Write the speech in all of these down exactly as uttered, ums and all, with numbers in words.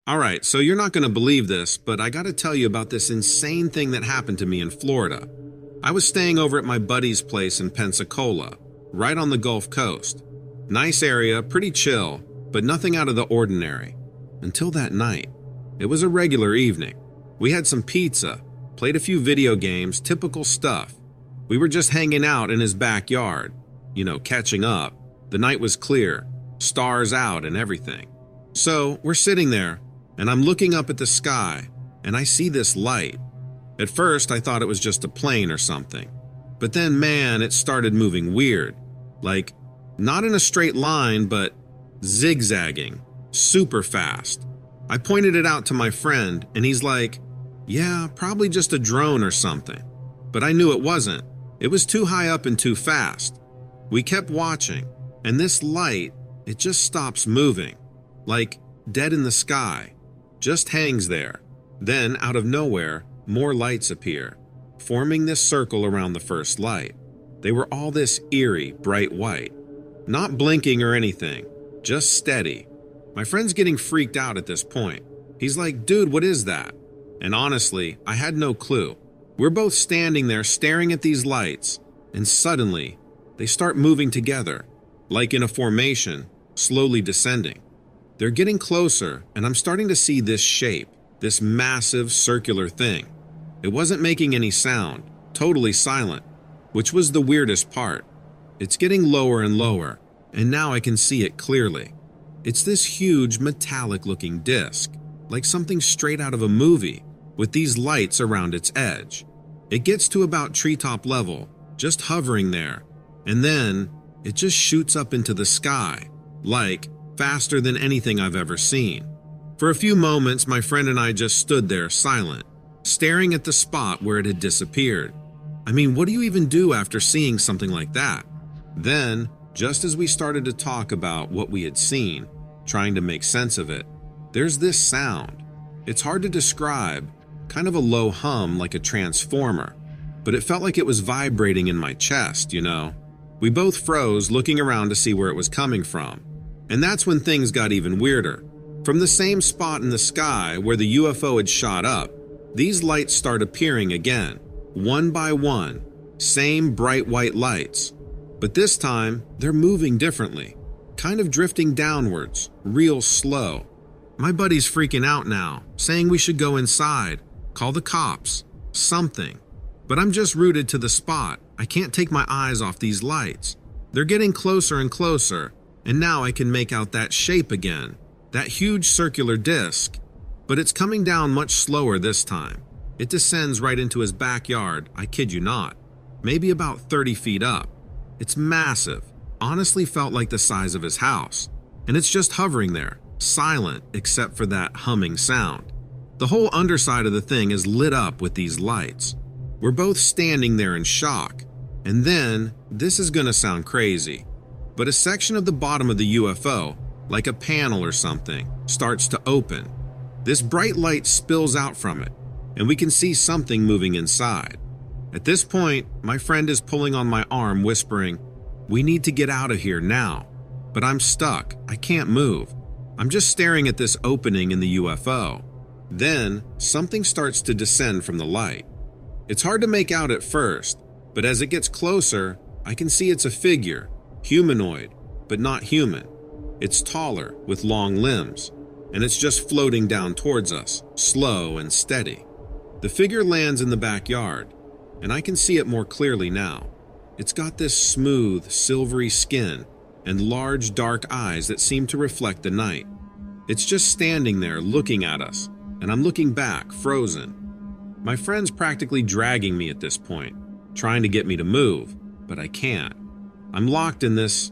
All right, so you're not going to believe this, but I got to tell you about this insane thing that happened to me in Florida. I was staying over at my buddy's place in Pensacola, right on the Gulf Coast. Nice area, pretty chill, but nothing out of the ordinary. Until that night. It was a regular evening. We had some pizza, played a few video games, typical stuff. We were just hanging out in his backyard, you know, catching up. The night was clear, stars out and everything. So we're sitting there, and I'm looking up at the sky, and I see this light. At first, I thought it was just a plane or something. But then, man, it started moving weird. Like, not in a straight line, but zigzagging, super fast. I pointed it out to my friend, and he's like, yeah, probably just a drone or something. But I knew it wasn't. It was too high up and too fast. We kept watching, and this light, it just stops moving. Like, dead in the sky. Just hangs there. Then, out of nowhere, more lights appear, forming this circle around the first light. They were all this eerie, bright white. Not blinking or anything, just steady. My friend's getting freaked out at this point. He's like, dude, what is that? And honestly, I had no clue. We're both standing there staring at these lights, and suddenly, they start moving together, like in a formation, slowly descending. They're getting closer, and I'm starting to see this shape, this massive circular thing. It wasn't making any sound, totally silent, which was the weirdest part. It's getting lower and lower, and now I can see it clearly. It's this huge metallic-looking disc, like something straight out of a movie, with these lights around its edge. It gets to about treetop level, just hovering there, and then it just shoots up into the sky, like faster than anything I've ever seen. For a few moments, my friend and I just stood there silent, staring at the spot where it had disappeared. I mean, what do you even do after seeing something like that? Then, just as we started to talk about what we had seen, trying to make sense of it, there's this sound. It's hard to describe, kind of a low hum like a transformer, but it felt like it was vibrating in my chest, you know? We both froze, looking around to see where it was coming from. And that's when things got even weirder. From the same spot in the sky where the U F O had shot up, these lights start appearing again, one by one, same bright white lights. But this time, they're moving differently, kind of drifting downwards, real slow. My buddy's freaking out now, saying we should go inside, call the cops, something. But I'm just rooted to the spot. I can't take my eyes off these lights. They're getting closer and closer, and now I can make out that shape again, that huge circular disc. But it's coming down much slower this time. It descends right into his backyard, I kid you not, maybe about thirty feet up. It's massive, honestly felt like the size of his house. And it's just hovering there, silent except for that humming sound. The whole underside of the thing is lit up with these lights. We're both standing there in shock. And then, this is gonna sound crazy, but a section of the bottom of the U F O, like a panel or something, starts to open. This bright light spills out from it, and we can see something moving inside. At this point, my friend is pulling on my arm, whispering, "We need to get out of here now." But I'm stuck. I can't move. I'm just staring at this opening in the U F O. Then, something starts to descend from the light. It's hard to make out at first, but as it gets closer, I can see it's a figure, humanoid, but not human. It's taller, with long limbs, and it's just floating down towards us, slow and steady. The figure lands in the backyard, and I can see it more clearly now. It's got this smooth, silvery skin and large, dark eyes that seem to reflect the night. It's just standing there looking at us, and I'm looking back, frozen. My friend's practically dragging me at this point, trying to get me to move, but I can't. I'm locked in this,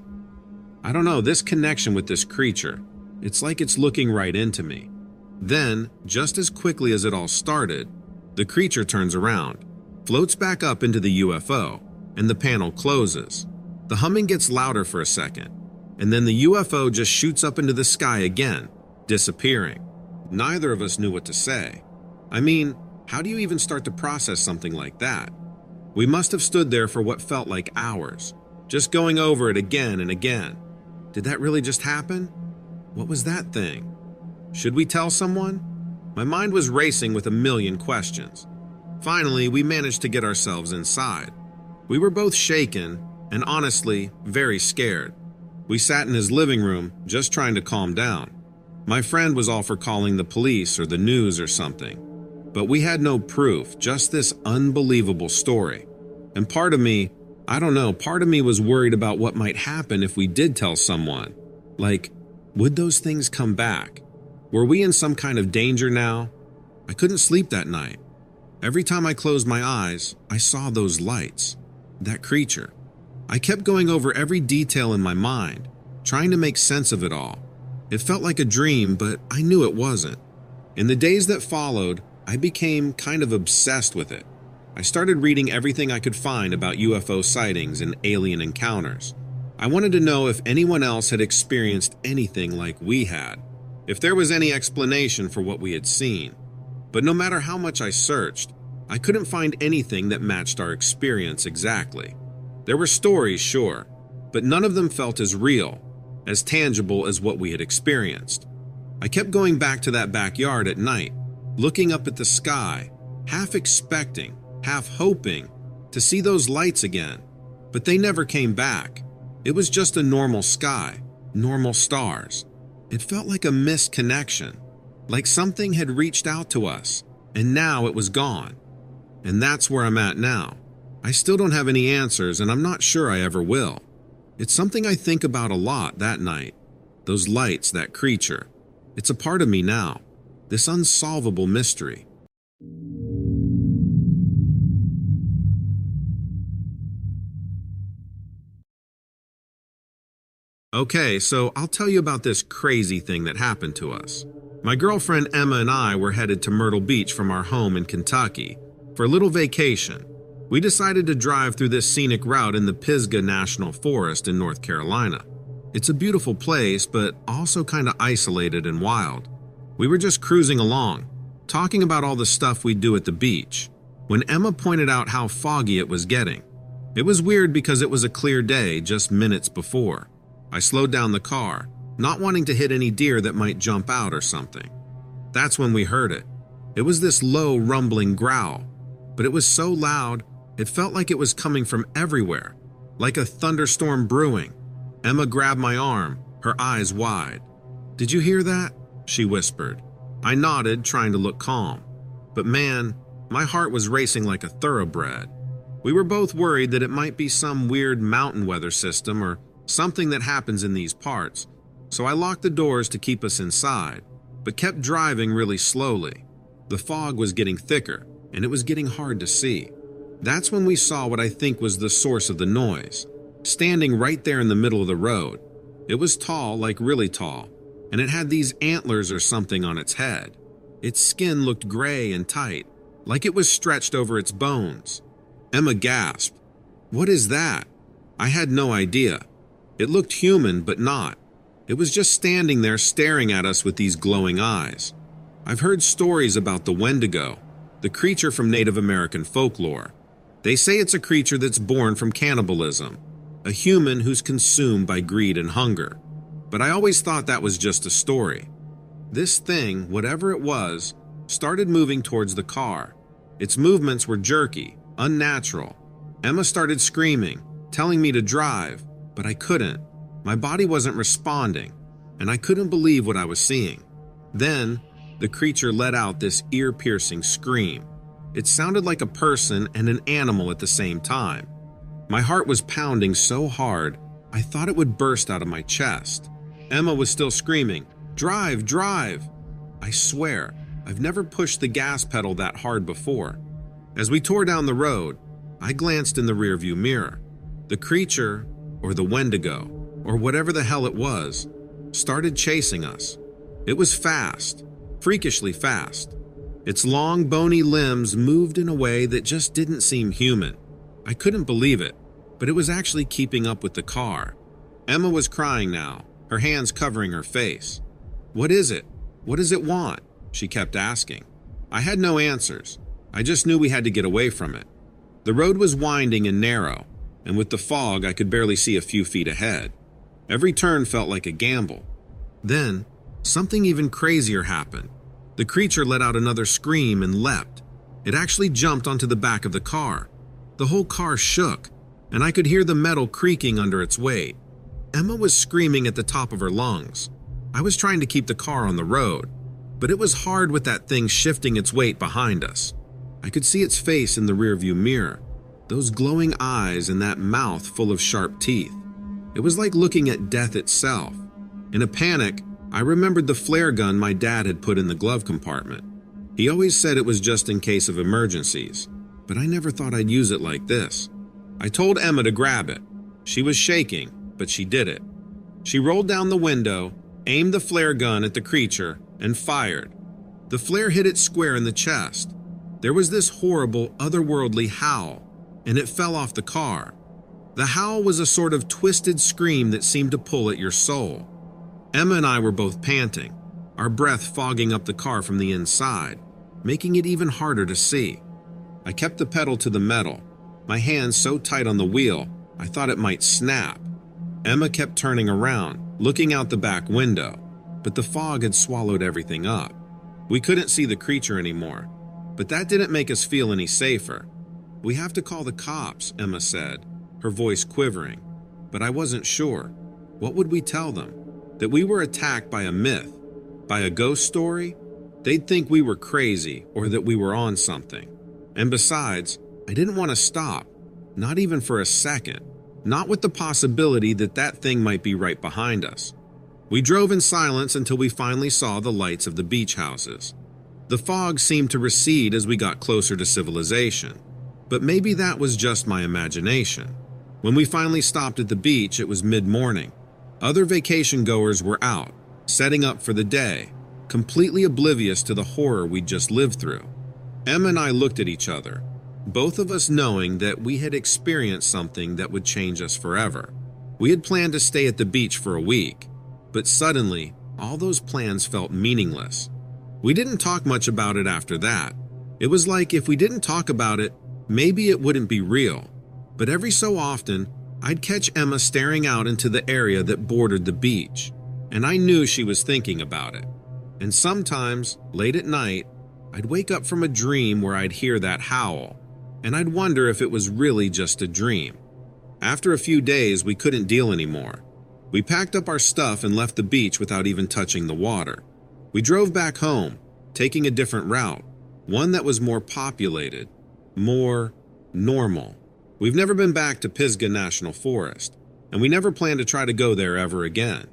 I don't know, this connection with this creature. It's like it's looking right into me. Then, just as quickly as it all started, the creature turns around, floats back up into the U F O, and the panel closes. The humming gets louder for a second, and then the U F O just shoots up into the sky again, disappearing. Neither of us knew what to say. I mean, how do you even start to process something like that? We must have stood there for what felt like hours, just going over it again and again. Did that really just happen? What was that thing? Should we tell someone? My mind was racing with a million questions. Finally, we managed to get ourselves inside. We were both shaken and honestly very scared. We sat in his living room, just trying to calm down. My friend was all for calling the police or the news or something. But we had no proof, just this unbelievable story. And part of me, I don't know, part of me was worried about what might happen if we did tell someone. Like, would those things come back? Were we in some kind of danger now? I couldn't sleep that night. Every time I closed my eyes, I saw those lights, that creature. I kept going over every detail in my mind, trying to make sense of it all. It felt like a dream, but I knew it wasn't. In the days that followed, I became kind of obsessed with it. I started reading everything I could find about U F O sightings and alien encounters. I wanted to know if anyone else had experienced anything like we had, if there was any explanation for what we had seen. But no matter how much I searched, I couldn't find anything that matched our experience exactly. There were stories, sure, but none of them felt as real, as tangible as what we had experienced. I kept going back to that backyard at night, looking up at the sky, half expecting, half hoping to see those lights again. But they never came back. It was just a normal sky, normal stars. It felt like a missed connection, like something had reached out to us, and now it was gone. And that's where I'm at now. I still don't have any answers, and I'm not sure I ever will. It's something I think about a lot that night. Those lights, that creature. It's a part of me now. This unsolvable mystery. Okay, so I'll tell you about this crazy thing that happened to us. My girlfriend Emma and I were headed to Myrtle Beach from our home in Kentucky for a little vacation. We decided to drive through this scenic route in the Pisgah National Forest in North Carolina. It's a beautiful place, but also kind of isolated and wild. We were just cruising along, talking about all the stuff we'd do at the beach, when Emma pointed out how foggy it was getting. It was weird because it was a clear day just minutes before. I slowed down the car, not wanting to hit any deer that might jump out or something. That's when we heard it. It was this low, rumbling growl, but it was so loud, it felt like it was coming from everywhere, like a thunderstorm brewing. Emma grabbed my arm, her eyes wide. "Did you hear that?" she whispered. I nodded, trying to look calm. But man, my heart was racing like a thoroughbred. We were both worried that it might be some weird mountain weather system or something that happens in these parts, so I locked the doors to keep us inside, but kept driving really slowly. The fog was getting thicker, and it was getting hard to see. That's when we saw what I think was the source of the noise, standing right there in the middle of the road. It was tall, like really tall, and it had these antlers or something on its head. Its skin looked gray and tight, like it was stretched over its bones. Emma gasped. "What is that?" I had no idea. It looked human, but not. It was just standing there staring at us with these glowing eyes. I've heard stories about the Wendigo, the creature from Native American folklore. They say it's a creature that's born from cannibalism, a human who's consumed by greed and hunger. But I always thought that was just a story. This thing, whatever it was, started moving towards the car. Its movements were jerky, unnatural. Emma started screaming, telling me to drive, but I couldn't. My body wasn't responding, and I couldn't believe what I was seeing. Then, the creature let out this ear-piercing scream. It sounded like a person and an animal at the same time. My heart was pounding so hard, I thought it would burst out of my chest. Emma was still screaming, "Drive, drive!" I swear, I've never pushed the gas pedal that hard before. As we tore down the road, I glanced in the rearview mirror. The creature, or the Wendigo, or whatever the hell it was, started chasing us. It was fast, freakishly fast. Its long, bony limbs moved in a way that just didn't seem human. I couldn't believe it, but it was actually keeping up with the car. Emma was crying now, her hands covering her face. "What is it? What does it want?" she kept asking. I had no answers. I just knew we had to get away from it. The road was winding and narrow, and with the fog, I could barely see a few feet ahead. Every turn felt like a gamble. Then, something even crazier happened. The creature let out another scream and leapt. It actually jumped onto the back of the car. The whole car shook, and I could hear the metal creaking under its weight. Emma was screaming at the top of her lungs. I was trying to keep the car on the road, but it was hard with that thing shifting its weight behind us. I could see its face in the rearview mirror, those glowing eyes and that mouth full of sharp teeth. It was like looking at death itself. In a panic, I remembered the flare gun my dad had put in the glove compartment. He always said it was just in case of emergencies, but I never thought I'd use it like this. I told Emma to grab it. She was shaking, but she did it. She rolled down the window, aimed the flare gun at the creature, and fired. The flare hit it square in the chest. There was this horrible, otherworldly howl, and it fell off the car. The howl was a sort of twisted scream that seemed to pull at your soul. Emma and I were both panting, our breath fogging up the car from the inside, making it even harder to see. I kept the pedal to the metal, my hands so tight on the wheel I thought it might snap. Emma kept turning around, looking out the back window, but the fog had swallowed everything up. We couldn't see the creature anymore, but that didn't make us feel any safer. "We have to call the cops," Emma said, her voice quivering. But I wasn't sure. What would we tell them? That we were attacked by a myth? By a ghost story? They'd think we were crazy or that we were on something. And besides, I didn't want to stop, not even for a second, not with the possibility that that thing might be right behind us. We drove in silence until we finally saw the lights of the beach houses. The fog seemed to recede as we got closer to civilization, but maybe that was just my imagination. When we finally stopped at the beach, it was mid-morning. Other vacation goers were out, setting up for the day, completely oblivious to the horror we'd just lived through. Emma and I looked at each other, both of us knowing that we had experienced something that would change us forever. We had planned to stay at the beach for a week, but suddenly, all those plans felt meaningless. We didn't talk much about it after that. It was like if we didn't talk about it, maybe it wouldn't be real. But every so often, I'd catch Emma staring out into the area that bordered the beach, and I knew she was thinking about it. And sometimes, late at night, I'd wake up from a dream where I'd hear that howl, and I'd wonder if it was really just a dream. After a few days, we couldn't deal anymore. We packed up our stuff and left the beach without even touching the water. We drove back home, taking a different route, one that was more populated, more normal. We've never been back to Pisgah National Forest, and we never plan to try to go there ever again.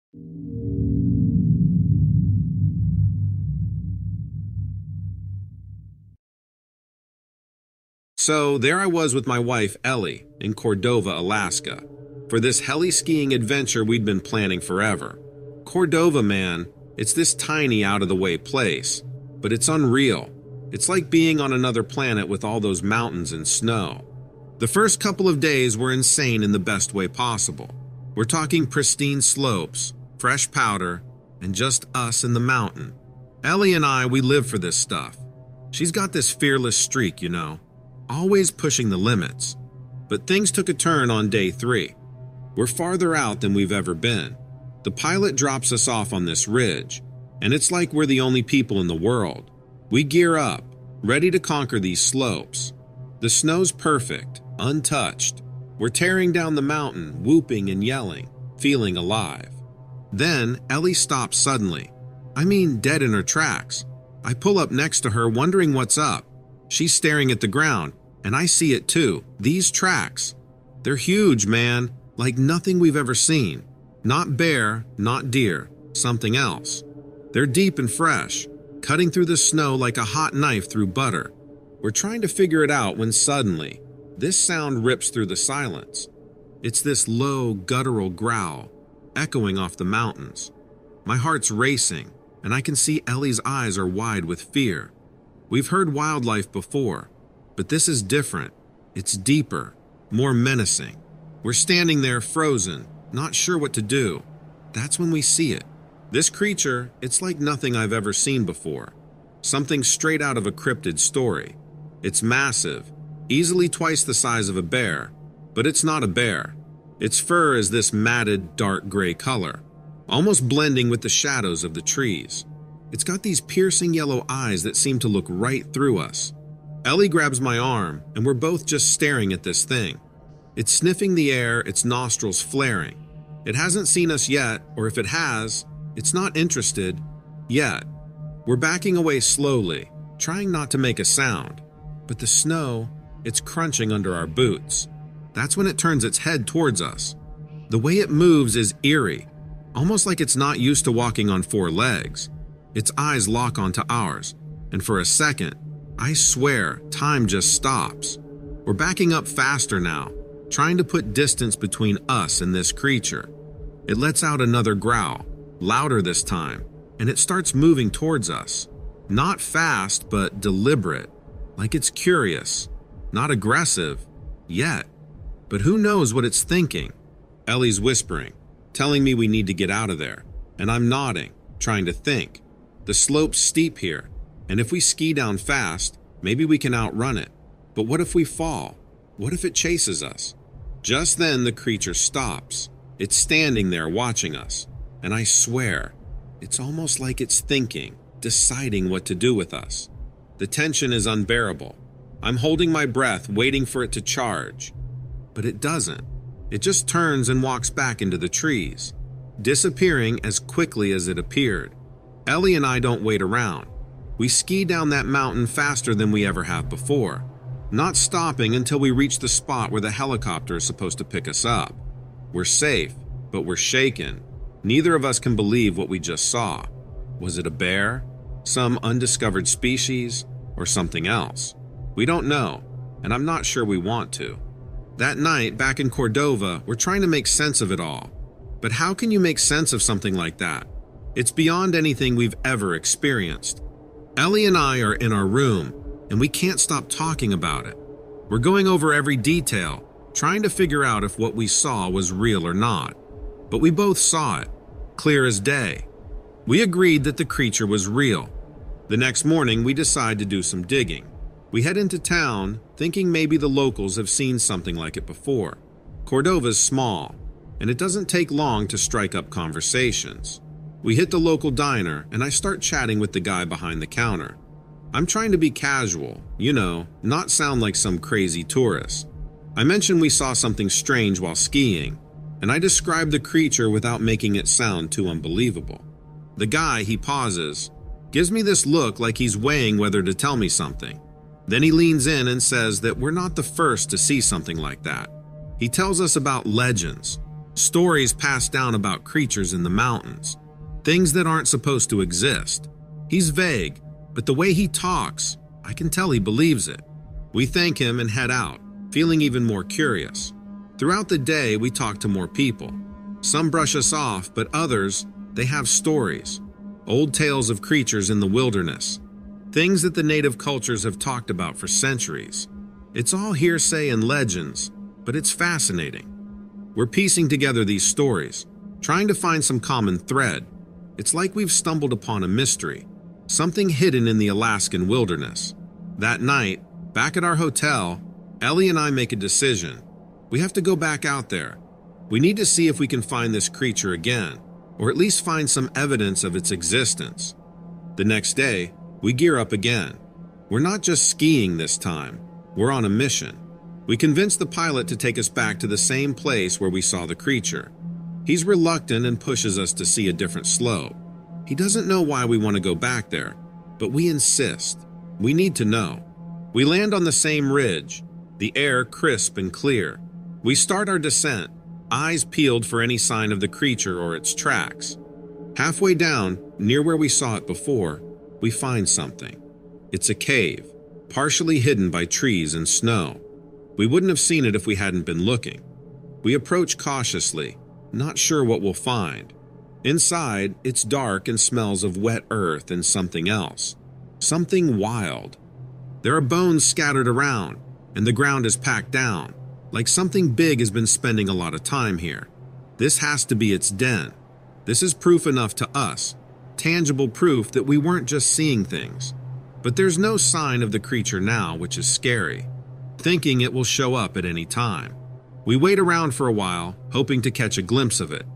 So there I was with my wife, Ellie, in Cordova, Alaska, for this heli-skiing adventure we'd been planning forever. Cordova, man, it's this tiny, out-of-the-way place, but it's unreal. It's like being on another planet with all those mountains and snow. The first couple of days were insane in the best way possible. We're talking pristine slopes, fresh powder, and just us and the mountain. Ellie and I, we live for this stuff. She's got this fearless streak, you know, always pushing the limits. But things took a turn on day three. We're farther out than we've ever been. The pilot drops us off on this ridge, and it's like we're the only people in the world. We gear up, ready to conquer these slopes. The snow's perfect, untouched. We're tearing down the mountain, whooping and yelling, feeling alive. Then Ellie stops suddenly. I mean, dead in her tracks. I pull up next to her, wondering what's up. She's staring at the ground, and I see it too. These tracks. They're huge, man, like nothing we've ever seen. Not bear, not deer, something else. They're deep and fresh, cutting through the snow like a hot knife through butter. We're trying to figure it out when suddenly, this sound rips through the silence. It's this low, guttural growl, echoing off the mountains. My heart's racing, and I can see Ellie's eyes are wide with fear. We've heard wildlife before, but this is different. It's deeper, more menacing. We're standing there frozen, not sure what to do. That's when we see it. This creature, it's like nothing I've ever seen before. Something straight out of a cryptid story. It's massive, easily twice the size of a bear, but it's not a bear. Its fur is this matted, dark gray color, almost blending with the shadows of the trees. It's got these piercing yellow eyes that seem to look right through us. Ellie grabs my arm, and we're both just staring at this thing. It's sniffing the air, its nostrils flaring. It hasn't seen us yet, or if it has, it's not interested yet. We're backing away slowly, trying not to make a sound. But the snow, it's crunching under our boots. That's when it turns its head towards us. The way it moves is eerie, almost like it's not used to walking on four legs. Its eyes lock onto ours, and for a second, I swear, time just stops. We're backing up faster now, trying to put distance between us and this creature. It lets out another growl, louder this time, and it starts moving towards us. Not fast, but deliberate, like it's curious. Not aggressive, yet. But who knows what it's thinking? Ellie's whispering, telling me we need to get out of there, and I'm nodding, trying to think. The slope's steep here, and if we ski down fast, maybe we can outrun it. But what if we fall? What if it chases us? Just then, the creature stops. It's standing there watching us, and I swear, it's almost like it's thinking, deciding what to do with us. The tension is unbearable. I'm holding my breath, waiting for it to charge. But it doesn't. It just turns and walks back into the trees, disappearing as quickly as it appeared. Ellie and I don't wait around. We ski down that mountain faster than we ever have before, not stopping until we reach the spot where the helicopter is supposed to pick us up. We're safe, but we're shaken. Neither of us can believe what we just saw. Was it a bear, some undiscovered species, or something else? We don't know, and I'm not sure we want to. That night, back in Cordova, we're trying to make sense of it all. But how can you make sense of something like that? It's beyond anything we've ever experienced. Ellie and I are in our room, and we can't stop talking about it. We're going over every detail, trying to figure out if what we saw was real or not. But we both saw it, clear as day. We agreed that the creature was real. The next morning, we decide to do some digging. We head into town, thinking maybe the locals have seen something like it before. Cordova's small, and it doesn't take long to strike up conversations. We hit the local diner, and I start chatting with the guy behind the counter. I'm trying to be casual, you know, not sound like some crazy tourist. I mention we saw something strange while skiing, and I describe the creature without making it sound too unbelievable. The guy, he pauses, gives me this look like he's weighing whether to tell me something. Then he leans in and says that we're not the first to see something like that. He tells us about legends, stories passed down about creatures in the mountains, things that aren't supposed to exist. He's vague, but the way he talks, I can tell he believes it. We thank him and head out, feeling even more curious. Throughout the day, we talk to more people. Some brush us off, but others, they have stories. Old tales of creatures in the wilderness. Things that the native cultures have talked about for centuries. It's all hearsay and legends, but it's fascinating. We're piecing together these stories, trying to find some common thread. It's like we've stumbled upon a mystery, something hidden in the Alaskan wilderness. That night, back at our hotel, Ellie and I make a decision. We have to go back out there. We need to see if we can find this creature again, or at least find some evidence of its existence. The next day, we gear up again. We're not just skiing this time, we're on a mission. We convince the pilot to take us back to the same place where we saw the creature. He's reluctant and pushes us to see a different slope. He doesn't know why we want to go back there, but we insist. We need to know. We land on the same ridge, the air crisp and clear. We start our descent, eyes peeled for any sign of the creature or its tracks. Halfway down, near where we saw it before, we find something. It's a cave, partially hidden by trees and snow. We wouldn't have seen it if we hadn't been looking. We approach cautiously, not sure what we'll find. Inside, it's dark and smells of wet earth and something else. Something wild. There are bones scattered around, and the ground is packed down, like something big has been spending a lot of time here. This has to be its den. This is proof enough to us, tangible proof that we weren't just seeing things. But there's no sign of the creature now, which is scary, thinking it will show up at any time. We wait around for a while, hoping to catch a glimpse of it.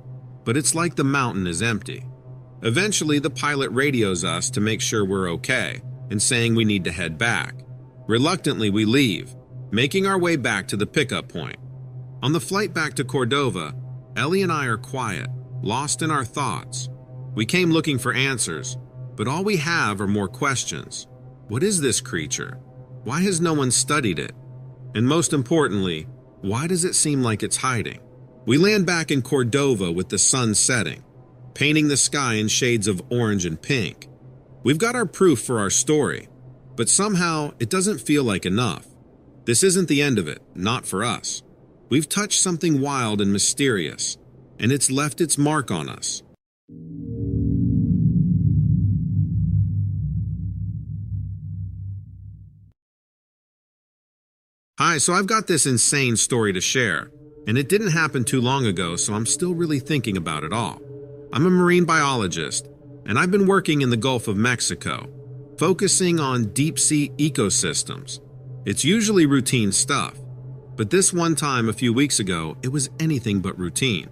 but it's like the mountain is empty. Eventually, the pilot radios us to make sure we're okay and saying we need to head back. Reluctantly, we leave, making our way back to the pickup point. On the flight back to Cordova, Ellie and I are quiet, lost in our thoughts. We came looking for answers, but all we have are more questions. What is this creature? Why has no one studied it? And most importantly, why does it seem like it's hiding? We land back in Cordova with the sun setting, painting the sky in shades of orange and pink. We've got our proof for our story, but somehow it doesn't feel like enough. This isn't the end of it, not for us. We've touched something wild and mysterious, and it's left its mark on us. Hi, so I've got this insane story to share, and it didn't happen too long ago, so I'm still really thinking about it all. I'm a marine biologist, and I've been working in the Gulf of Mexico, focusing on deep-sea ecosystems. It's usually routine stuff, but this one time a few weeks ago, it was anything but routine.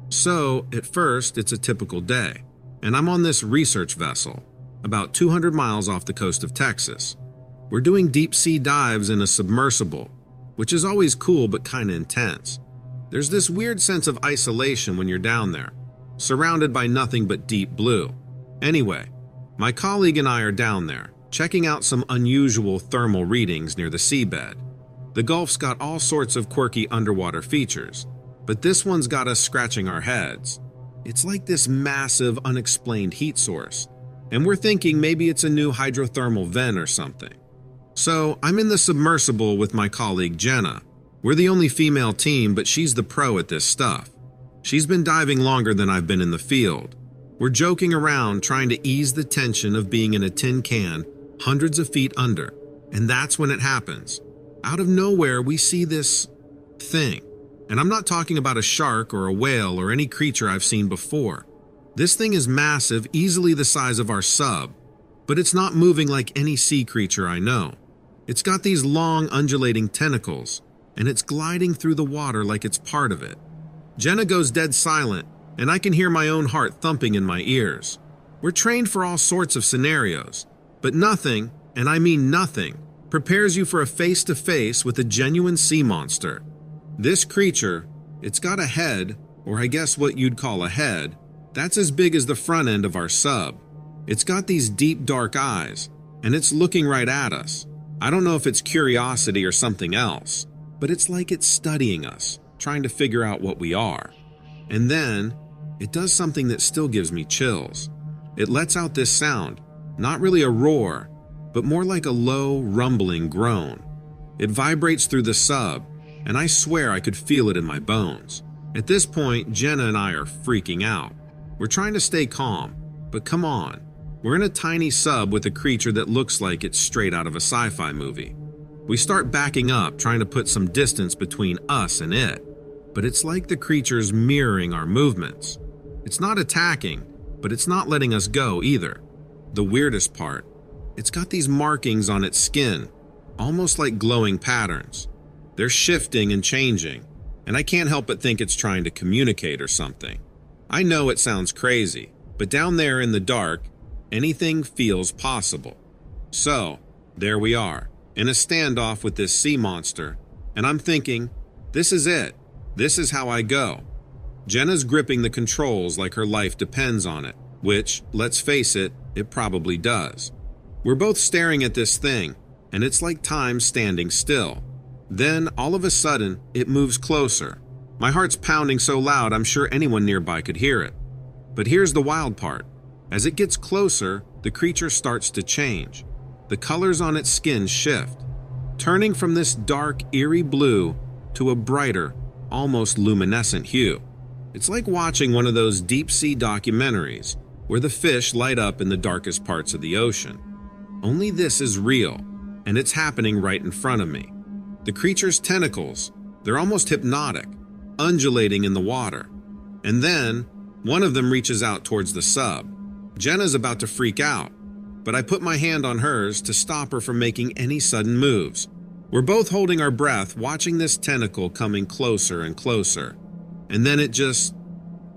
So, at first, it's a typical day, and I'm on this research vessel, about two hundred miles off the coast of Texas. We're doing deep-sea dives in a submersible, which is always cool but kinda intense. There's this weird sense of isolation when you're down there, surrounded by nothing but deep blue. Anyway, my colleague and I are down there, checking out some unusual thermal readings near the seabed. The Gulf's got all sorts of quirky underwater features, but this one's got us scratching our heads. It's like this massive, unexplained heat source, and we're thinking maybe it's a new hydrothermal vent or something. So, I'm in the submersible with my colleague Jenna. We're the only female team, but she's the pro at this stuff. She's been diving longer than I've been in the field. We're joking around trying to ease the tension of being in a tin can hundreds of feet under, and that's when it happens. Out of nowhere, we see this thing. And I'm not talking about a shark or a whale or any creature I've seen before. This thing is massive, easily the size of our sub, but it's not moving like any sea creature I know. It's got these long, undulating tentacles, and it's gliding through the water like it's part of it. Jenna goes dead silent, and I can hear my own heart thumping in my ears. We're trained for all sorts of scenarios, but nothing, and I mean nothing, prepares you for a face-to-face with a genuine sea monster. This creature, it's got a head, or I guess what you'd call a head, that's as big as the front end of our sub. It's got these deep, dark eyes, and it's looking right at us. I don't know if it's curiosity or something else, but it's like it's studying us, trying to figure out what we are. And then, it does something that still gives me chills. It lets out this sound, not really a roar, but more like a low, rumbling groan. It vibrates through the sub, and I swear I could feel it in my bones. At this point, Jenna and I are freaking out. We're trying to stay calm, but come on. We're in a tiny sub with a creature that looks like it's straight out of a sci-fi movie. We start backing up, trying to put some distance between us and it, but it's like the creature's mirroring our movements. It's not attacking, but it's not letting us go either. The weirdest part, it's got these markings on its skin, almost like glowing patterns. They're shifting and changing, and I can't help but think it's trying to communicate or something. I know it sounds crazy, but down there in the dark, anything feels possible. So, there we are, in a standoff with this sea monster, and I'm thinking, this is it. This is how I go. Jenna's gripping the controls like her life depends on it, which, let's face it, it probably does. We're both staring at this thing, and it's like time standing still. Then, all of a sudden, it moves closer. My heart's pounding so loud I'm sure anyone nearby could hear it. But here's the wild part. As it gets closer, the creature starts to change. The colors on its skin shift, turning from this dark, eerie blue to a brighter, almost luminescent hue. It's like watching one of those deep-sea documentaries where the fish light up in the darkest parts of the ocean. Only this is real, and it's happening right in front of me. The creature's tentacles, they're almost hypnotic, undulating in the water. And then, one of them reaches out towards the sub. Jenna's about to freak out, but I put my hand on hers to stop her from making any sudden moves. We're both holding our breath, watching this tentacle coming closer and closer. And then it just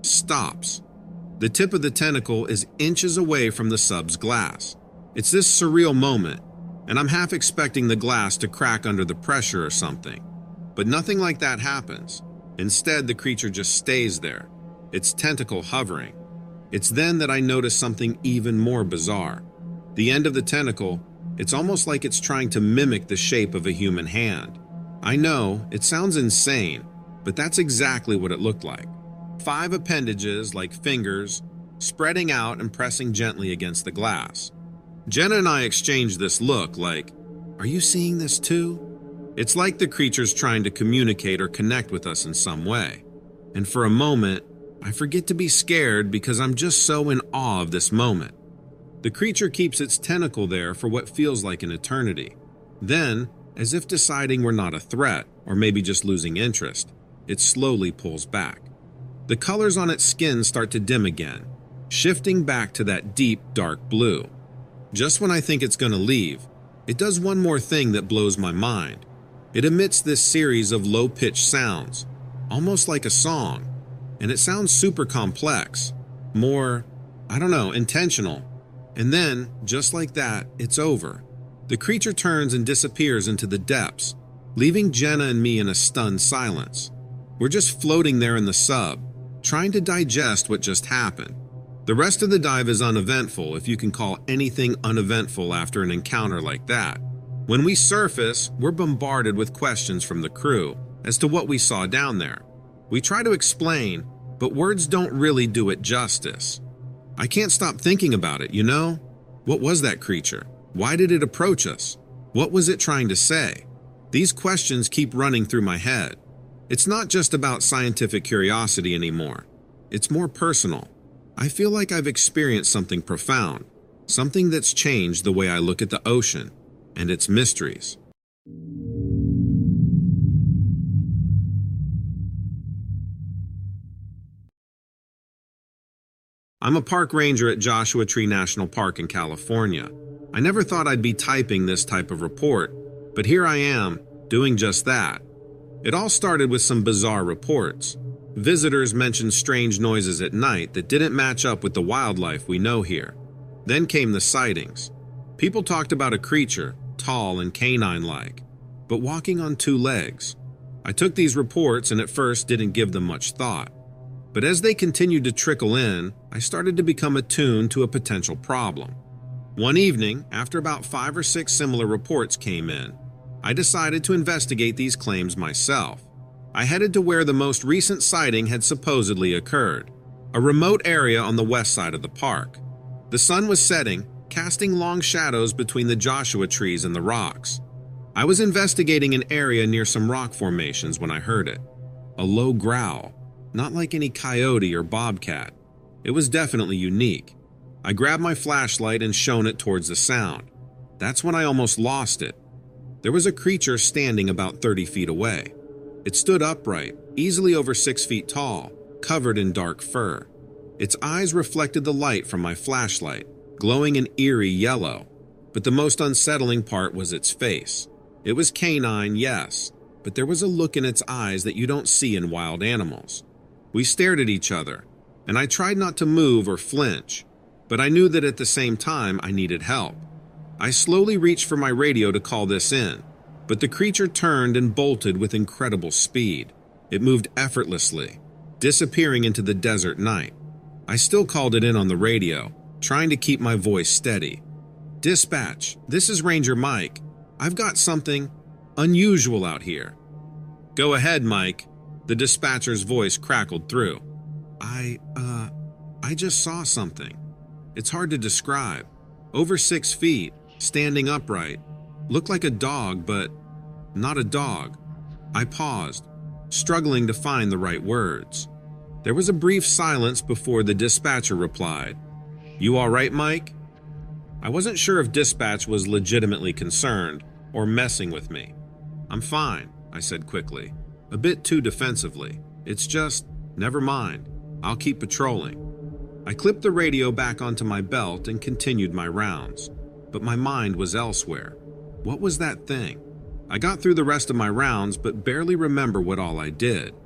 stops. The tip of the tentacle is inches away from the sub's glass. It's this surreal moment, and I'm half expecting the glass to crack under the pressure or something. But nothing like that happens. Instead, the creature just stays there, its tentacle hovering. It's then that I notice something even more bizarre. The end of the tentacle, it's almost like it's trying to mimic the shape of a human hand. I know, it sounds insane, but that's exactly what it looked like. Five appendages, like fingers, spreading out and pressing gently against the glass. Jenna and I exchanged this look like, "Are you seeing this too?" It's like the creature's trying to communicate or connect with us in some way. And for a moment, I forget to be scared because I'm just so in awe of this moment. The creature keeps its tentacle there for what feels like an eternity. Then, as if deciding we're not a threat, or maybe just losing interest, it slowly pulls back. The colors on its skin start to dim again, shifting back to that deep, dark blue. Just when I think it's going to leave, it does one more thing that blows my mind. It emits this series of low-pitched sounds, almost like a song, and it sounds super complex, more, I don't know, intentional. And then, just like that, it's over. The creature turns and disappears into the depths, leaving Jenna and me in a stunned silence. We're just floating there in the sub, trying to digest what just happened. The rest of the dive is uneventful, if you can call anything uneventful after an encounter like that. When we surface, we're bombarded with questions from the crew as to what we saw down there. We try to explain, but words don't really do it justice. I can't stop thinking about it, you know? What was that creature? Why did it approach us? What was it trying to say? These questions keep running through my head. It's not just about scientific curiosity anymore. It's more personal. I feel like I've experienced something profound, something that's changed the way I look at the ocean and its mysteries. I'm a park ranger at Joshua Tree National Park in California. I never thought I'd be typing this type of report, but here I am, doing just that. It all started with some bizarre reports. Visitors mentioned strange noises at night that didn't match up with the wildlife we know here. Then came the sightings. People talked about a creature, tall and canine-like, but walking on two legs. I took these reports and at first didn't give them much thought. But as they continued to trickle in, I started to become attuned to a potential problem. One evening, after about five or six similar reports came in, I decided to investigate these claims myself. I headed to where the most recent sighting had supposedly occurred, a remote area on the west side of the park. The sun was setting, casting long shadows between the Joshua trees and the rocks. I was investigating an area near some rock formations when I heard it. A low growl, not like any coyote or bobcat. It was definitely unique. I grabbed my flashlight and shone it towards the sound. That's when I almost lost it. There was a creature standing about thirty feet away. It stood upright, easily over six feet tall, covered in dark fur. Its eyes reflected the light from my flashlight, glowing an eerie yellow. But the most unsettling part was its face. It was canine, yes, but there was a look in its eyes that you don't see in wild animals. We stared at each other, and I tried not to move or flinch, but I knew that at the same time I needed help. I slowly reached for my radio to call this in, but the creature turned and bolted with incredible speed. It moved effortlessly, disappearing into the desert night. I still called it in on the radio, trying to keep my voice steady. "Dispatch, this is Ranger Mike. I've got something unusual out here." "Go ahead, Mike." The dispatcher's voice crackled through. I, uh, I just saw something. It's hard to describe. Over six feet, standing upright. Looked like a dog, but not a dog. I paused, struggling to find the right words. There was a brief silence before the dispatcher replied, "You all right, Mike?" I wasn't sure if dispatch was legitimately concerned or messing with me. "I'm fine," I said quickly, a bit too defensively. "It's just, never mind. I'll keep patrolling." I clipped the radio back onto my belt and continued my rounds, but my mind was elsewhere. What was that thing? I got through the rest of my rounds but barely remember what all I did.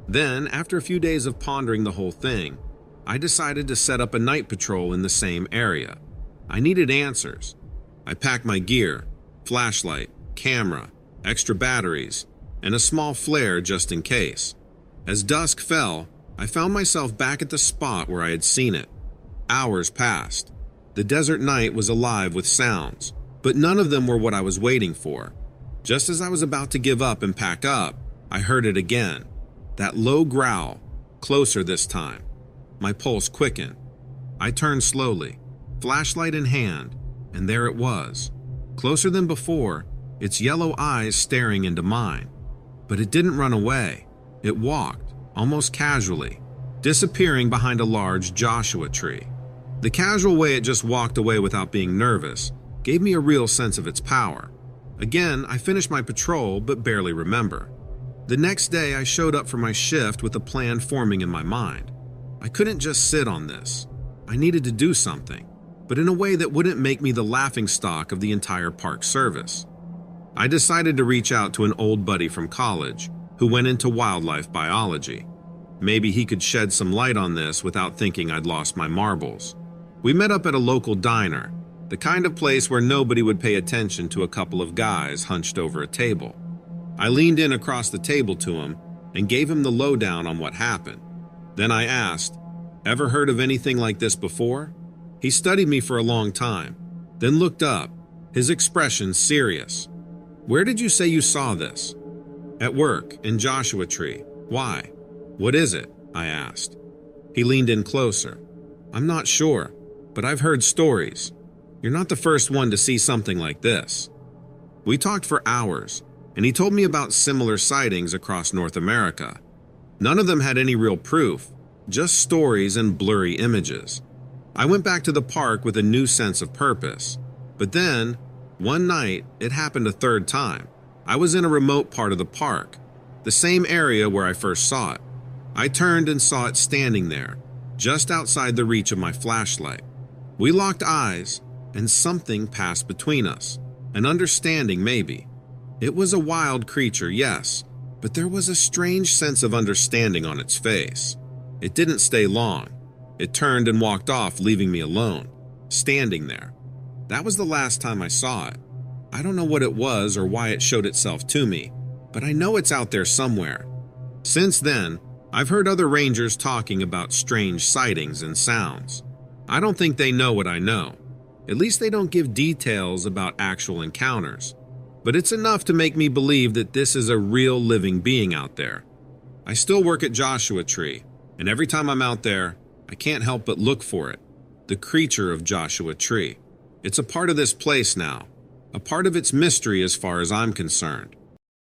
Then, after a few days of pondering the whole thing, I decided to set up a night patrol in the same area. I needed answers. I packed my gear, flashlight, camera, extra batteries, and a small flare just in case. As dusk fell, I found myself back at the spot where I had seen it. Hours passed. The desert night was alive with sounds, but none of them were what I was waiting for. Just as I was about to give up and pack up, I heard it again. That low growl, closer this time. My pulse quickened. I turned slowly, flashlight in hand, and there it was. Closer than before, its yellow eyes staring into mine. But it didn't run away. It walked, almost casually, disappearing behind a large Joshua tree. The casual way it just walked away without being nervous gave me a real sense of its power. Again, I finished my patrol, but barely remember. The next day, I showed up for my shift with a plan forming in my mind. I couldn't just sit on this. I needed to do something, but in a way that wouldn't make me the laughingstock of the entire park service. I decided to reach out to an old buddy from college who went into wildlife biology. Maybe he could shed some light on this without thinking I'd lost my marbles. We met up at a local diner, the kind of place where nobody would pay attention to a couple of guys hunched over a table. I leaned in across the table to him and gave him the lowdown on what happened. Then I asked, "Ever heard of anything like this before?" He studied me for a long time, then looked up, his expression serious. "Where did you say you saw this?" "At work, in Joshua Tree. Why? What is it?" I asked. He leaned in closer. "I'm not sure, but I've heard stories. You're not the first one to see something like this." We talked for hours, and he told me about similar sightings across North America. None of them had any real proof, just stories and blurry images. I went back to the park with a new sense of purpose. But then, one night, it happened a third time. I was in a remote part of the park, the same area where I first saw it. I turned and saw it standing there, just outside the reach of my flashlight. We locked eyes, and something passed between us. An understanding, maybe. It was a wild creature, yes, but there was a strange sense of understanding on its face. It didn't stay long. It turned and walked off, leaving me alone, standing there. That was the last time I saw it. I don't know what it was or why it showed itself to me, but I know it's out there somewhere. Since then, I've heard other rangers talking about strange sightings and sounds. I don't think they know what I know. At least they don't give details about actual encounters. But it's enough to make me believe that this is a real living being out there. I still work at Joshua Tree, and every time I'm out there, I can't help but look for it. The creature of Joshua Tree. It's a part of this place now, a part of its mystery as far as I'm concerned.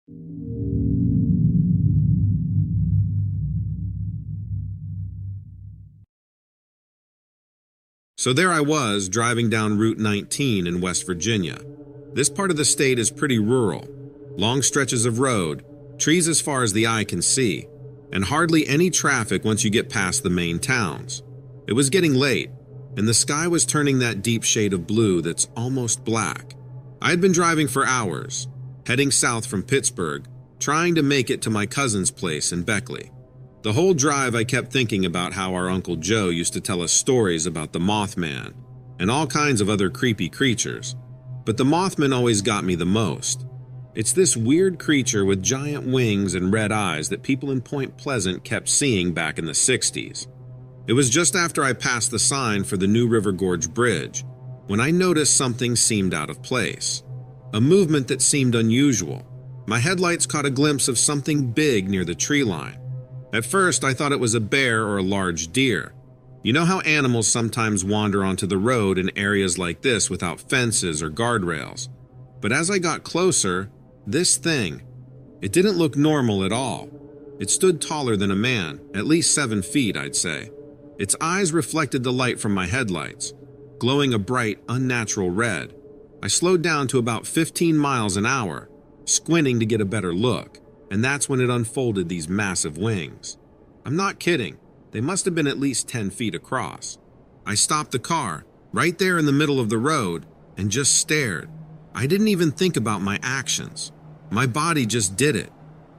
So there I was, driving down Route nineteen in West Virginia. This part of the state is pretty rural. Long stretches of road, trees as far as the eye can see, and hardly any traffic once you get past the main towns. It was getting late, and the sky was turning that deep shade of blue that's almost black. I had been driving for hours, heading south from Pittsburgh, trying to make it to my cousin's place in Beckley. The whole drive I kept thinking about how our Uncle Joe used to tell us stories about the Mothman and all kinds of other creepy creatures. But the Mothman always got me the most. It's this weird creature with giant wings and red eyes that people in Point Pleasant kept seeing back in the sixties. It was just after I passed the sign for the New River Gorge Bridge when I noticed something seemed out of place. A movement that seemed unusual. My headlights caught a glimpse of something big near the tree line. At first, I thought it was a bear or a large deer. You know how animals sometimes wander onto the road in areas like this without fences or guardrails. But as I got closer, this thing, it didn't look normal at all. It stood taller than a man, at least seven feet, I'd say. Its eyes reflected the light from my headlights, glowing a bright, unnatural red. I slowed down to about fifteen miles an hour, squinting to get a better look, and that's when it unfolded these massive wings. I'm not kidding. They must have been at least ten feet across. I stopped the car, right there in the middle of the road, and just stared. I didn't even think about my actions. My body just did it.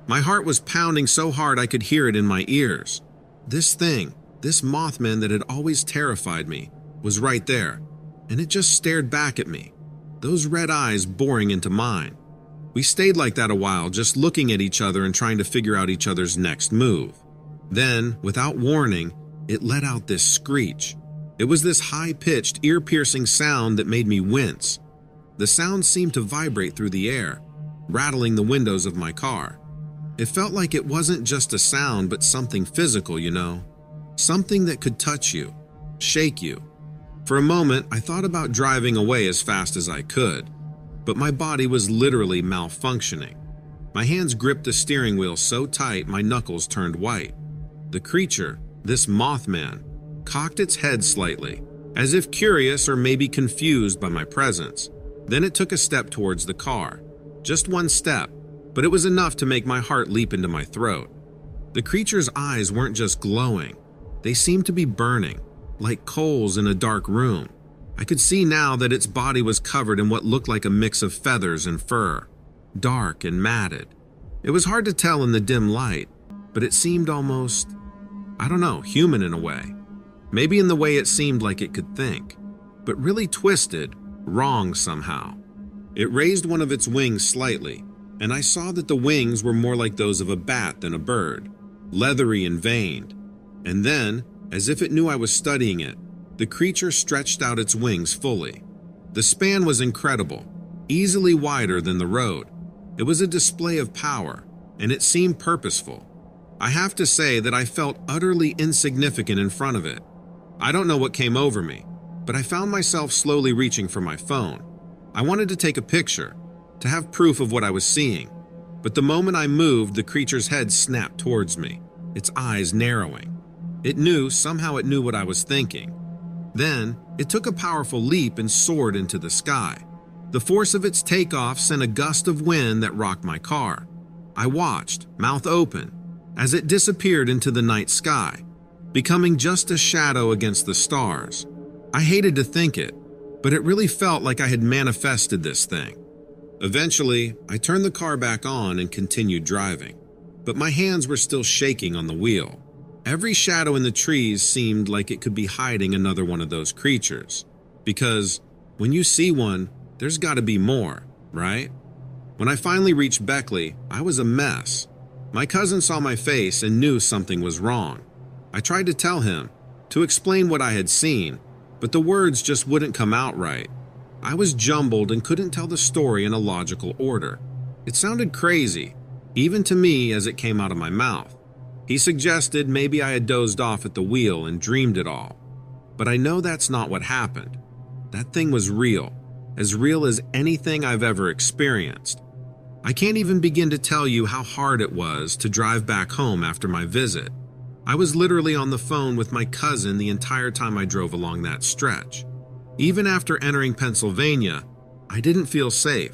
My heart was pounding so hard I could hear it in my ears. This thing, this Mothman that had always terrified me, was right there, and it just stared back at me, those red eyes boring into mine. We stayed like that a while, just looking at each other and trying to figure out each other's next move. Then, without warning, it let out this screech. It was this high-pitched, ear-piercing sound that made me wince. The sound seemed to vibrate through the air, rattling the windows of my car. It felt like it wasn't just a sound, but something physical, you know? Something that could touch you, shake you. For a moment, I thought about driving away as fast as I could, but my body was literally malfunctioning. My hands gripped the steering wheel so tight my knuckles turned white. The creature, this Mothman, cocked its head slightly, as if curious or maybe confused by my presence. Then it took a step towards the car. Just one step, but it was enough to make my heart leap into my throat. The creature's eyes weren't just glowing. They seemed to be burning, like coals in a dark room. I could see now that its body was covered in what looked like a mix of feathers and fur, dark and matted. It was hard to tell in the dim light, but it seemed almost, I don't know, human in a way. Maybe in the way it seemed like it could think, but really twisted, wrong somehow. It raised one of its wings slightly, and I saw that the wings were more like those of a bat than a bird, leathery and veined. And then, as if it knew I was studying it, the creature stretched out its wings fully. The span was incredible, easily wider than the road. It was a display of power, and it seemed purposeful. I have to say that I felt utterly insignificant in front of it. I don't know what came over me, but I found myself slowly reaching for my phone. I wanted to take a picture, to have proof of what I was seeing. But the moment I moved, the creature's head snapped towards me, its eyes narrowing. It knew, somehow it knew what I was thinking. Then, it took a powerful leap and soared into the sky. The force of its takeoff sent a gust of wind that rocked my car. I watched, mouth open, as it disappeared into the night sky, becoming just a shadow against the stars. I hated to think it, but it really felt like I had manifested this thing. Eventually, I turned the car back on and continued driving, but my hands were still shaking on the wheel. Every shadow in the trees seemed like it could be hiding another one of those creatures, because when you see one, there's got to be more, right? When I finally reached Beckley, I was a mess. My cousin saw my face and knew something was wrong. I tried to tell him, to explain what I had seen, but the words just wouldn't come out right. I was jumbled and couldn't tell the story in a logical order. It sounded crazy, even to me as it came out of my mouth. He suggested maybe I had dozed off at the wheel and dreamed it all. But I know that's not what happened. That thing was real, as real as anything I've ever experienced. I can't even begin to tell you how hard it was to drive back home after my visit. I was literally on the phone with my cousin the entire time I drove along that stretch. Even after entering Pennsylvania, I didn't feel safe.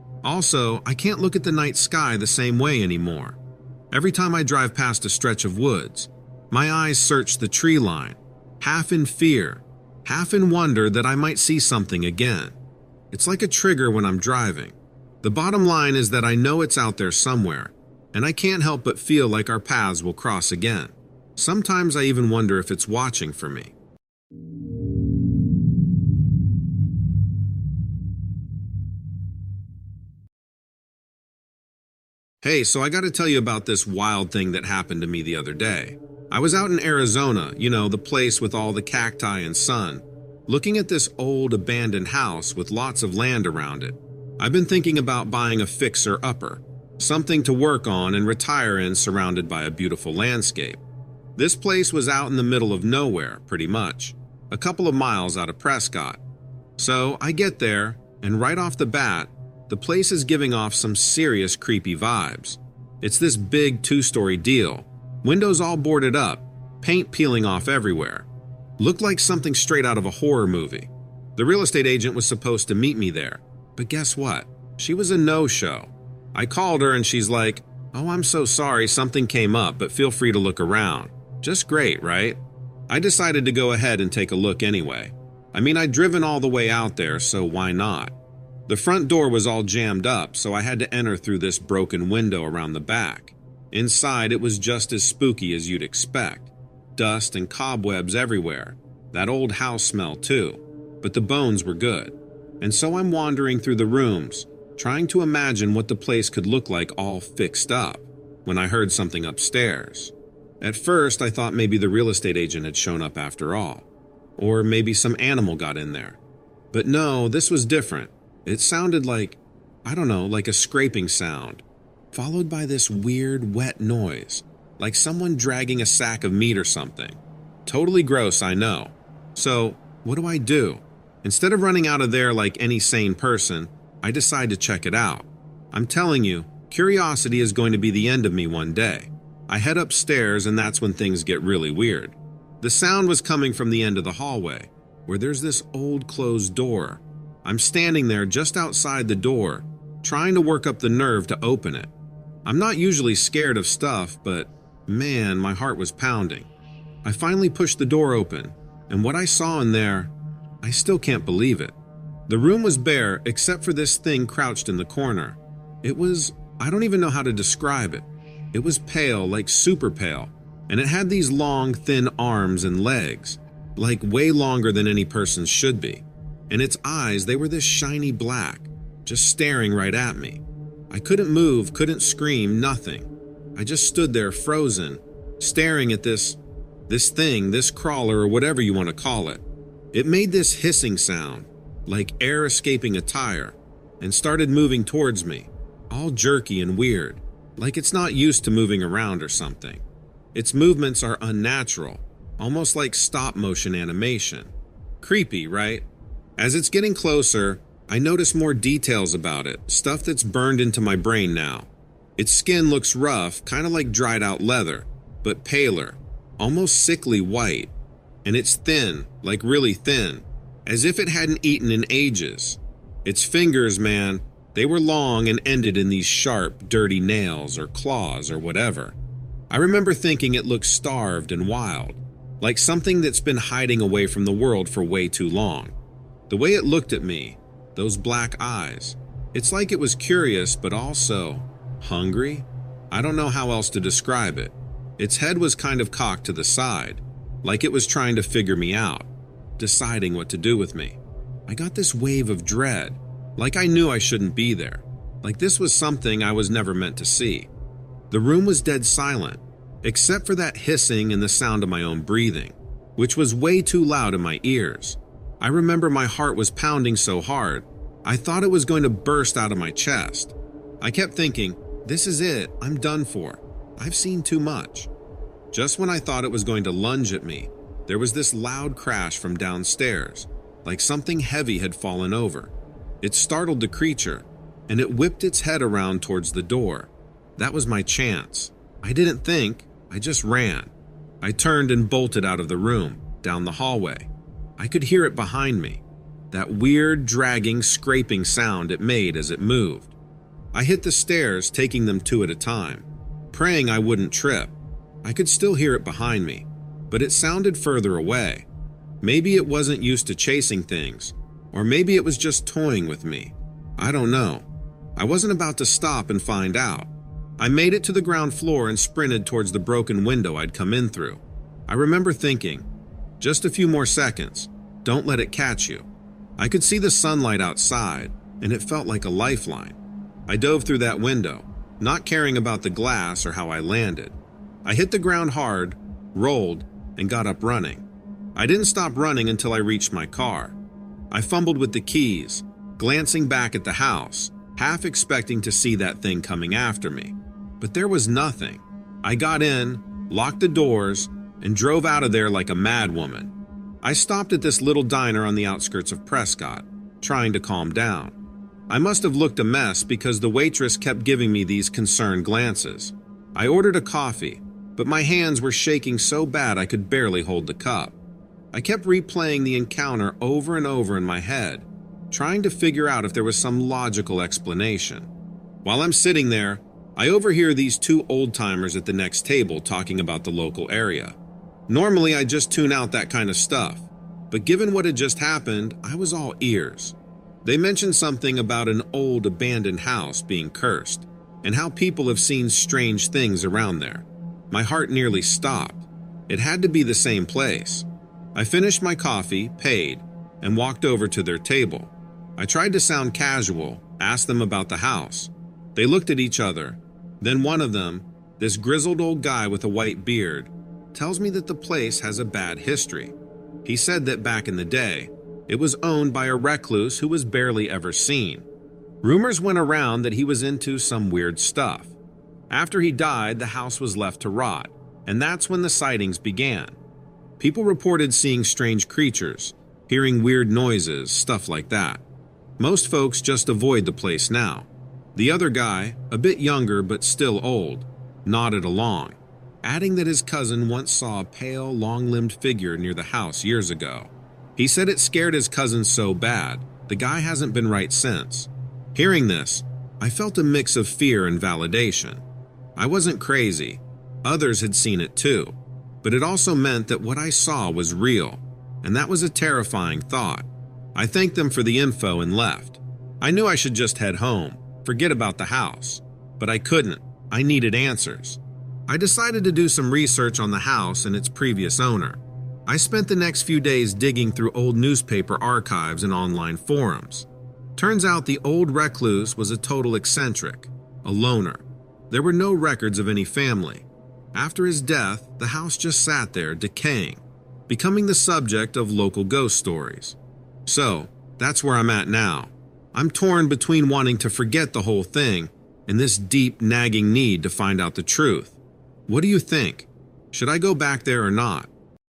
Also, I can't look at the night sky the same way anymore. Every time I drive past a stretch of woods, my eyes search the tree line, half in fear, half in wonder that I might see something again. It's like a trigger when I'm driving. The bottom line is that I know it's out there somewhere, and I can't help but feel like our paths will cross again. Sometimes I even wonder if it's watching for me. Hey, so I gotta tell you about this wild thing that happened to me the other day. I was out in Arizona, you know, the place with all the cacti and sun, looking at this old abandoned house with lots of land around it. I've been thinking about buying a fixer-upper, something to work on and retire in surrounded by a beautiful landscape. This place was out in the middle of nowhere, pretty much, a couple of miles out of Prescott. So I get there, and right off the bat, the place is giving off some serious creepy vibes. It's this big two-story deal, windows all boarded up, paint peeling off everywhere. Looked like something straight out of a horror movie. The real estate agent was supposed to meet me there, but guess what? She was a no-show. I called her and she's like, "Oh, I'm so sorry, something came up, but feel free to look around." Just great, right? I decided to go ahead and take a look anyway. I mean, I'd driven all the way out there, so why not? The front door was all jammed up, so I had to enter through this broken window around the back. Inside, it was just as spooky as you'd expect. Dust and cobwebs everywhere. That old house smell too. But the bones were good. And so I'm wandering through the rooms, trying to imagine what the place could look like all fixed up, when I heard something upstairs. At first, I thought maybe the real estate agent had shown up after all. Or maybe some animal got in there. But no, this was different. It sounded like, I don't know, like a scraping sound, followed by this weird, wet noise, like someone dragging a sack of meat or something. Totally gross, I know. So, what do I do? Instead of running out of there like any sane person, I decide to check it out. I'm telling you, curiosity is going to be the end of me one day. I head upstairs, and that's when things get really weird. The sound was coming from the end of the hallway, where there's this old closed door. I'm standing there just outside the door, trying to work up the nerve to open it. I'm not usually scared of stuff, but man, my heart was pounding. I finally pushed the door open, and what I saw in there, I still can't believe it. The room was bare except for this thing crouched in the corner. It was, I don't even know how to describe it. It was pale, like super pale, and it had these long, thin arms and legs, like way longer than any person's should be. And its eyes, they were this shiny black, just staring right at me. I couldn't move, couldn't scream, nothing. I just stood there frozen, staring at this, this thing, this crawler, or whatever you want to call it. It made this hissing sound, like air escaping a tire, and started moving towards me, all jerky and weird, like it's not used to moving around or something. Its movements are unnatural, almost like stop-motion animation. Creepy, right? As it's getting closer, I notice more details about it, stuff that's burned into my brain now. Its skin looks rough, kind of like dried out leather, but paler, almost sickly white. And it's thin, like really thin, as if it hadn't eaten in ages. Its fingers, man, they were long and ended in these sharp, dirty nails or claws or whatever. I remember thinking it looked starved and wild, like something that's been hiding away from the world for way too long. The way it looked at me, those black eyes, it's like it was curious but also hungry? I don't know how else to describe it. Its head was kind of cocked to the side, like it was trying to figure me out, deciding what to do with me. I got this wave of dread, like I knew I shouldn't be there, like this was something I was never meant to see. The room was dead silent, except for that hissing and the sound of my own breathing, which was way too loud in my ears. I remember my heart was pounding so hard, I thought it was going to burst out of my chest. I kept thinking, this is it, I'm done for. I've seen too much. Just when I thought it was going to lunge at me, there was this loud crash from downstairs, like something heavy had fallen over. It startled the creature, and it whipped its head around towards the door. That was my chance. I didn't think, I just ran. I turned and bolted out of the room, down the hallway. I could hear it behind me, that weird, dragging, scraping sound it made as it moved. I hit the stairs, taking them two at a time, praying I wouldn't trip. I could still hear it behind me, but it sounded further away. Maybe it wasn't used to chasing things, or maybe it was just toying with me. I don't know. I wasn't about to stop and find out. I made it to the ground floor and sprinted towards the broken window I'd come in through. I remember thinking, just a few more seconds, don't let it catch you. I could see the sunlight outside, and it felt like a lifeline. I dove through that window, not caring about the glass or how I landed. I hit the ground hard, rolled, and got up running. I didn't stop running until I reached my car. I fumbled with the keys, glancing back at the house, half expecting to see that thing coming after me. But there was nothing. I got in, locked the doors, and drove out of there like a madwoman. I stopped at this little diner on the outskirts of Prescott, trying to calm down. I must have looked a mess because the waitress kept giving me these concerned glances. I ordered a coffee, but my hands were shaking so bad I could barely hold the cup. I kept replaying the encounter over and over in my head, trying to figure out if there was some logical explanation. While I'm sitting there, I overhear these two old-timers at the next table talking about the local area. Normally, I just tune out that kind of stuff, but given what had just happened, I was all ears. They mentioned something about an old abandoned house being cursed, and how people have seen strange things around there. My heart nearly stopped. It had to be the same place. I finished my coffee, paid, and walked over to their table. I tried to sound casual, asked them about the house. They looked at each other. Then one of them, this grizzled old guy with a white beard, tells me that the place has a bad history. He said that back in the day, it was owned by a recluse who was barely ever seen. Rumors went around that he was into some weird stuff. After he died, the house was left to rot, and that's when the sightings began. People reported seeing strange creatures, hearing weird noises, stuff like that. Most folks just avoid the place now. The other guy, a bit younger but still old, nodded along, adding that his cousin once saw a pale, long-limbed figure near the house years ago. He said it scared his cousin so bad, the guy hasn't been right since. Hearing this, I felt a mix of fear and validation. I wasn't crazy. Others had seen it too. But it also meant that what I saw was real, and that was a terrifying thought. I thanked them for the info and left. I knew I should just head home, forget about the house. But I couldn't. I needed answers. I decided to do some research on the house and its previous owner. I spent the next few days digging through old newspaper archives and online forums. Turns out the old recluse was a total eccentric, a loner. There were no records of any family. After his death, the house just sat there, decaying, becoming the subject of local ghost stories. So, that's where I'm at now. I'm torn between wanting to forget the whole thing and this deep, nagging need to find out the truth. What do you think? Should I go back there or not?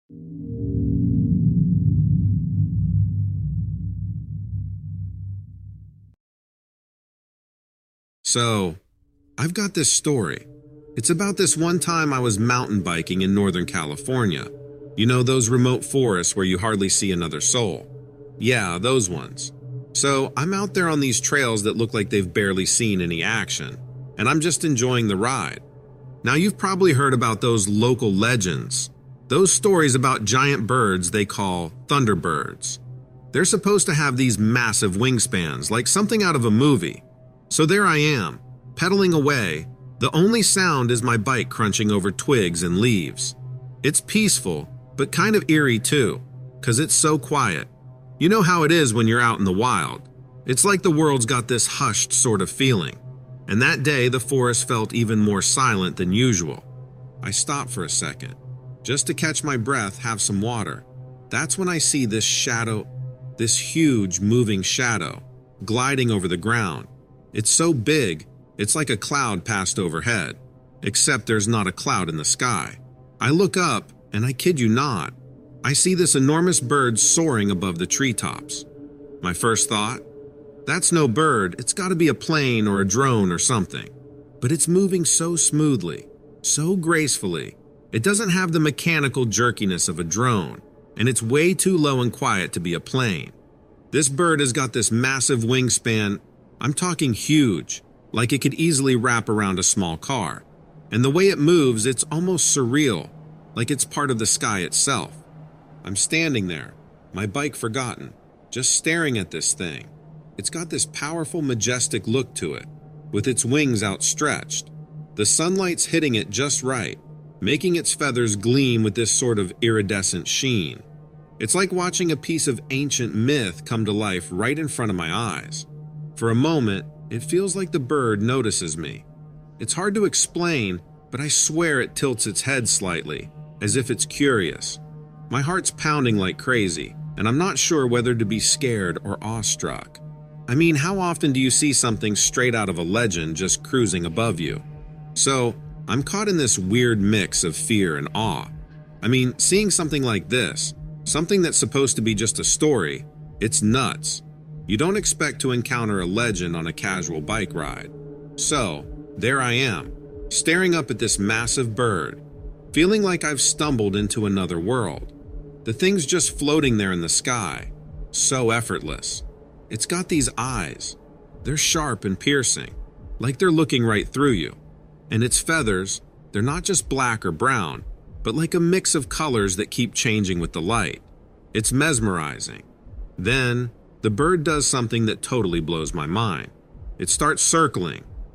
So, I've got this story. It's about this one time I was mountain biking in Northern California. You know, those remote forests where you hardly see another soul. Yeah, those ones. So, I'm out there on these trails that look like they've barely seen any action, and I'm just enjoying the ride. Now, you've probably heard about those local legends, those stories about giant birds they call thunderbirds. They're supposed to have these massive wingspans, like something out of a movie. So there I am, pedaling away. The only sound is my bike crunching over twigs and leaves. It's peaceful, but kind of eerie too, because it's so quiet. You know how it is when you're out in the wild. It's like the world's got this hushed sort of feeling. And that day, the forest felt even more silent than usual. I stopped for a second, just to catch my breath, have some water. That's when I see this shadow, this huge moving shadow, gliding over the ground. It's so big, it's like a cloud passed overhead, except there's not a cloud in the sky. I look up, and I kid you not, I see this enormous bird soaring above the treetops. My first thought, that's no bird, it's got to be a plane or a drone or something. But it's moving so smoothly, so gracefully. It doesn't have the mechanical jerkiness of a drone, and it's way too low and quiet to be a plane. This bird has got this massive wingspan. I'm talking huge, like it could easily wrap around a small car. And the way it moves, it's almost surreal, like it's part of the sky itself. I'm standing there, my bike forgotten, just staring at this thing. It's got this powerful, majestic look to it, with its wings outstretched. The sunlight's hitting it just right, making its feathers gleam with this sort of iridescent sheen. It's like watching a piece of ancient myth come to life right in front of my eyes. For a moment, it feels like the bird notices me. It's hard to explain, but I swear it tilts its head slightly, as if it's curious. My heart's pounding like crazy, and I'm not sure whether to be scared or awestruck. I mean, how often do you see something straight out of a legend just cruising above you? So, I'm caught in this weird mix of fear and awe. I mean, seeing something like this, something that's supposed to be just a story, it's nuts. You don't expect to encounter a legend on a casual bike ride. So, there I am, staring up at this massive bird, feeling like I've stumbled into another world. The thing's just floating there in the sky, so effortless. It's got these eyes. They're sharp and piercing, like they're looking right through you. And its feathers, they're not just black or brown, but like a mix of colors that keep changing with the light. It's mesmerizing. Then, the bird does something that totally blows my mind. It starts circling,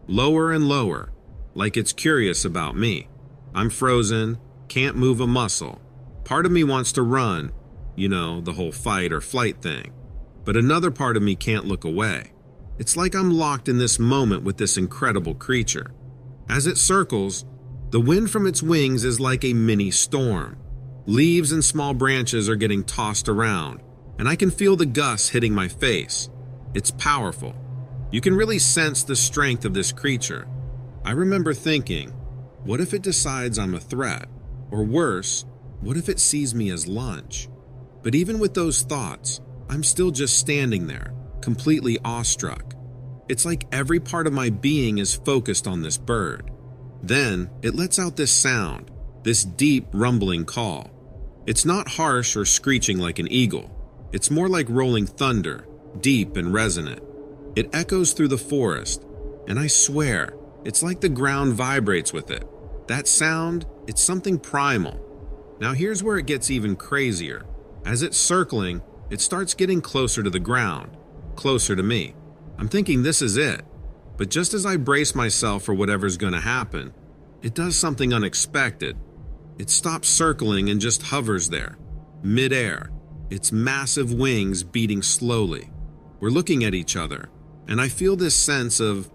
lower and lower, like it's curious about me. I'm frozen, can't move a muscle. Part of me wants to run, you know, the whole fight or flight thing. But another part of me can't look away. It's like I'm locked in this moment with this incredible creature. As it circles, the wind from its wings is like a mini storm. Leaves and small branches are getting tossed around, and I can feel the gusts hitting my face. It's powerful. You can really sense the strength of this creature. I remember thinking, what if it decides I'm a threat? Or worse, what if it sees me as lunch? But even with those thoughts, I'm still just standing there, completely awestruck. It's like every part of my being is focused on this bird. Then it lets out this sound, this deep rumbling call. It's not harsh or screeching like an eagle. It's more like rolling thunder, deep and resonant. It echoes through the forest, and I swear, it's like the ground vibrates with it. That sound, it's something primal. Now here's where it gets even crazier. As it's circling, it starts getting closer to the ground, closer to me. I'm thinking this is it. But just as I brace myself for whatever's going to happen, it does something unexpected. It stops circling and just hovers there, midair, its massive wings beating slowly. We're looking at each other, and I feel this sense of,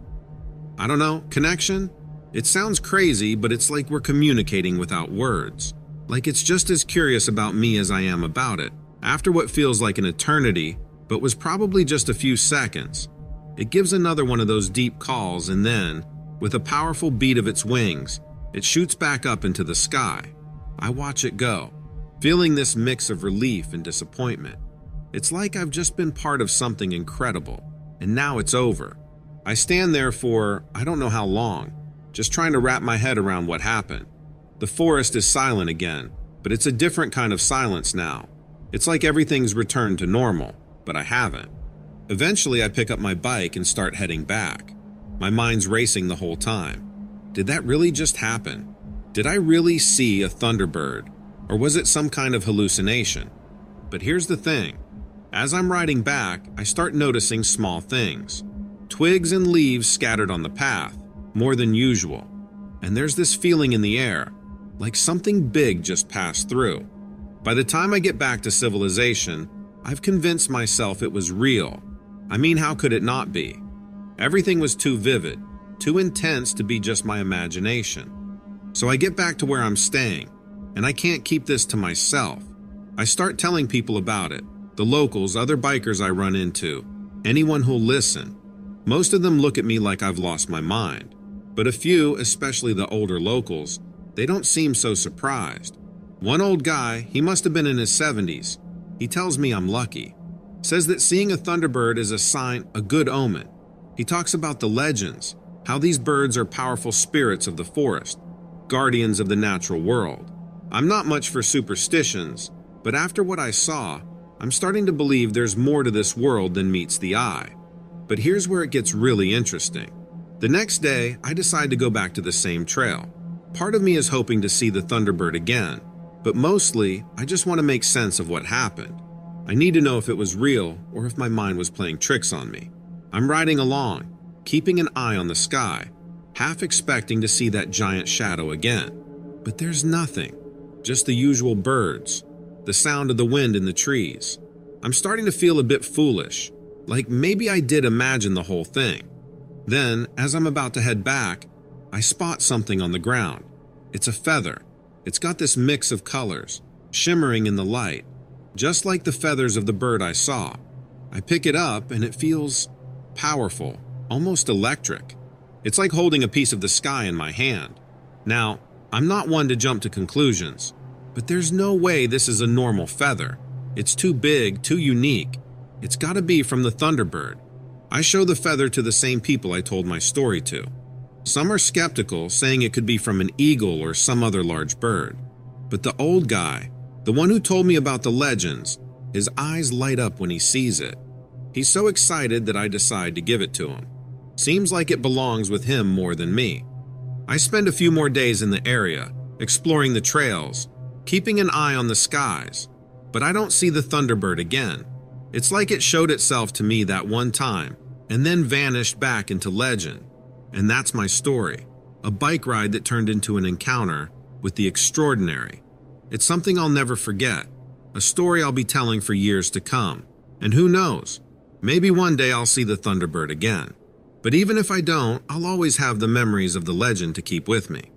I don't know, connection? It sounds crazy, but it's like we're communicating without words. Like it's just as curious about me as I am about it. After what feels like an eternity, but was probably just a few seconds, it gives another one of those deep calls, and then, with a powerful beat of its wings, it shoots back up into the sky. I watch it go, feeling this mix of relief and disappointment. It's like I've just been part of something incredible, and now it's over. I stand there for I don't know how long, just trying to wrap my head around what happened. The forest is silent again, but it's a different kind of silence now. It's like everything's returned to normal, but I haven't. Eventually, I pick up my bike and start heading back. My mind's racing the whole time. Did that really just happen? Did I really see a thunderbird, or was it some kind of hallucination? But here's the thing. As I'm riding back, I start noticing small things. Twigs and leaves scattered on the path, more than usual. And there's this feeling in the air, like something big just passed through. By the time I get back to civilization, I've convinced myself it was real. I mean, how could it not be? Everything was too vivid, too intense to be just my imagination. So I get back to where I'm staying, and I can't keep this to myself. I start telling people about it, the locals, other bikers I run into, anyone who'll listen. Most of them look at me like I've lost my mind, but a few, especially the older locals, they don't seem so surprised. One old guy, he must have been in his seventies, he tells me I'm lucky. Says that seeing a thunderbird is a sign, a good omen. He talks about the legends, how these birds are powerful spirits of the forest, guardians of the natural world. I'm not much for superstitions, but after what I saw, I'm starting to believe there's more to this world than meets the eye. But here's where it gets really interesting. The next day, I decide to go back to the same trail. Part of me is hoping to see the thunderbird again, but mostly, I just want to make sense of what happened. I need to know if it was real or if my mind was playing tricks on me. I'm riding along, keeping an eye on the sky, half expecting to see that giant shadow again. But there's nothing, just the usual birds, the sound of the wind in the trees. I'm starting to feel a bit foolish, like maybe I did imagine the whole thing. Then, as I'm about to head back, I spot something on the ground. It's a feather. It's got this mix of colors, shimmering in the light, just like the feathers of the bird I saw. I pick it up and it feels powerful, almost electric. It's like holding a piece of the sky in my hand. Now, I'm not one to jump to conclusions, but there's no way this is a normal feather. It's too big, too unique. It's gotta be from the thunderbird. I show the feather to the same people I told my story to. Some are skeptical, saying it could be from an eagle or some other large bird. But the old guy, the one who told me about the legends, his eyes light up when he sees it. He's so excited that I decide to give it to him. Seems like it belongs with him more than me. I spend a few more days in the area, exploring the trails, keeping an eye on the skies, but I don't see the thunderbird again. It's like it showed itself to me that one time, and then vanished back into legend. And that's my story, a bike ride that turned into an encounter with the extraordinary. It's something I'll never forget, a story I'll be telling for years to come. And who knows, maybe one day I'll see the Thunderbird again. But even if I don't, I'll always have the memories of the legend to keep with me.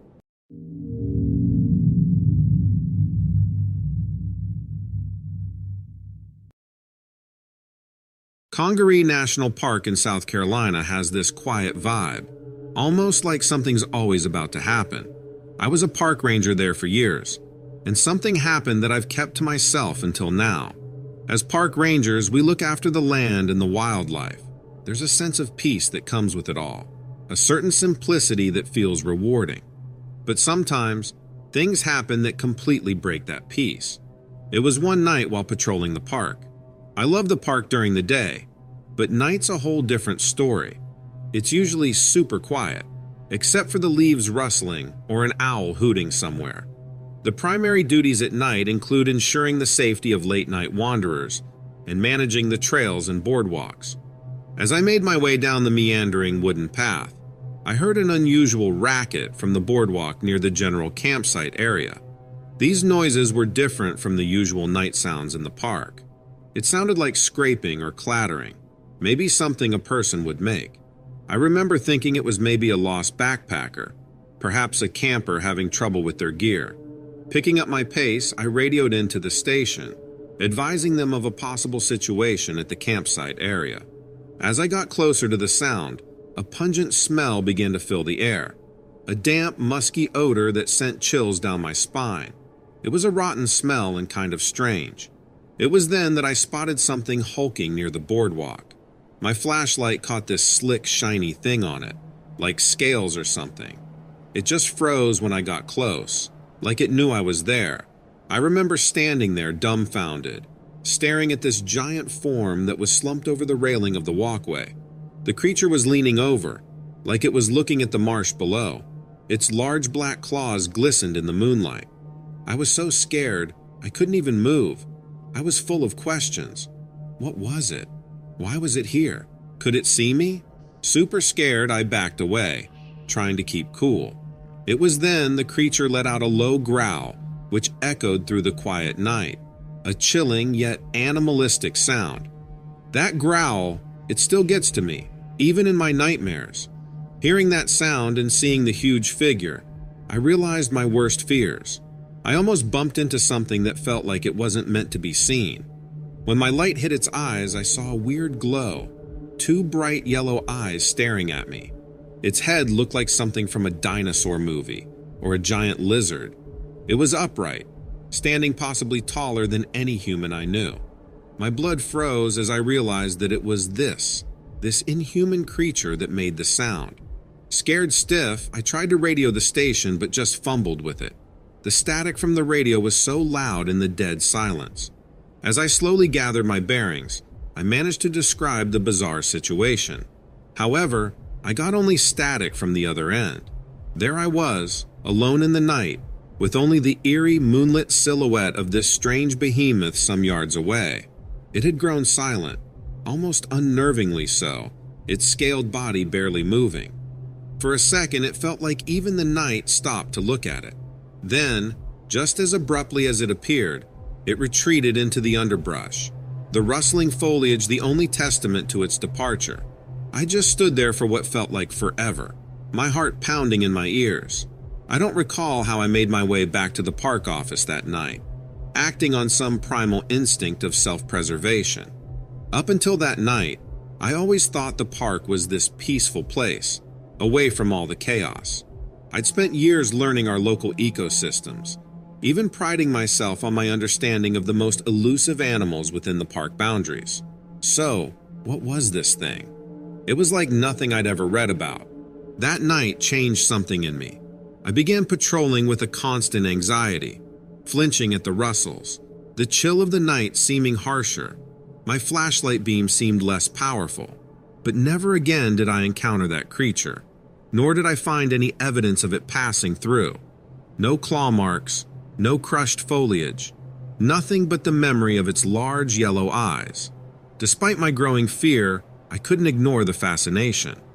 Congaree National Park in South Carolina has this quiet vibe, almost like something's always about to happen. I was a park ranger there for years, and something happened that I've kept to myself until now. As park rangers, we look after the land and the wildlife. There's a sense of peace that comes with it all, a certain simplicity that feels rewarding. But sometimes, things happen that completely break that peace. It was one night while patrolling the park. I love the park during the day, but night's a whole different story. It's usually super quiet, except for the leaves rustling or an owl hooting somewhere. The primary duties at night include ensuring the safety of late-night wanderers and managing the trails and boardwalks. As I made my way down the meandering wooden path, I heard an unusual racket from the boardwalk near the general campsite area. These noises were different from the usual night sounds in the park. It sounded like scraping or clattering, maybe something a person would make. I remember thinking it was maybe a lost backpacker, perhaps a camper having trouble with their gear. Picking up my pace, I radioed into the station, advising them of a possible situation at the campsite area. As I got closer to the sound, a pungent smell began to fill the air, a damp, musky odor that sent chills down my spine. It was a rotten smell and kind of strange. It was then that I spotted something hulking near the boardwalk. My flashlight caught this slick, shiny thing on it, like scales or something. It just froze when I got close, like it knew I was there. I remember standing there dumbfounded, staring at this giant form that was slumped over the railing of the walkway. The creature was leaning over, like it was looking at the marsh below. Its large black claws glistened in the moonlight. I was so scared, I couldn't even move. I was full of questions. What was it? Why was it here? Could it see me? Super scared, I backed away, trying to keep cool. It was then the creature let out a low growl, which echoed through the quiet night, a chilling yet animalistic sound. That growl, it still gets to me, even in my nightmares. Hearing that sound and seeing the huge figure, I realized my worst fears. I almost bumped into something that felt like it wasn't meant to be seen. When my light hit its eyes, I saw a weird glow, two bright yellow eyes staring at me. Its head looked like something from a dinosaur movie or a giant lizard. It was upright, standing possibly taller than any human I knew. My blood froze as I realized that it was this, this inhuman creature that made the sound. Scared stiff, I tried to radio the station but just fumbled with it. The static from the radio was so loud in the dead silence. As I slowly gathered my bearings, I managed to describe the bizarre situation. However, I got only static from the other end. There I was, alone in the night, with only the eerie moonlit silhouette of this strange behemoth some yards away. It had grown silent, almost unnervingly so, its scaled body barely moving. For a second, it felt like even the night stopped to look at it. Then, just as abruptly as it appeared, it retreated into the underbrush, the rustling foliage the only testament to its departure. I just stood there for what felt like forever, my heart pounding in my ears. I don't recall how I made my way back to the park office that night, acting on some primal instinct of self-preservation. Up until that night, I always thought the park was this peaceful place, away from all the chaos. I'd spent years learning our local ecosystems, even priding myself on my understanding of the most elusive animals within the park boundaries. So, what was this thing? It was like nothing I'd ever read about. That night changed something in me. I began patrolling with a constant anxiety, flinching at the rustles, the chill of the night seeming harsher. My flashlight beam seemed less powerful, but never again did I encounter that creature, nor did I find any evidence of it passing through. No claw marks, no crushed foliage, nothing but the memory of its large yellow eyes. Despite my growing fear, I couldn't ignore the fascination.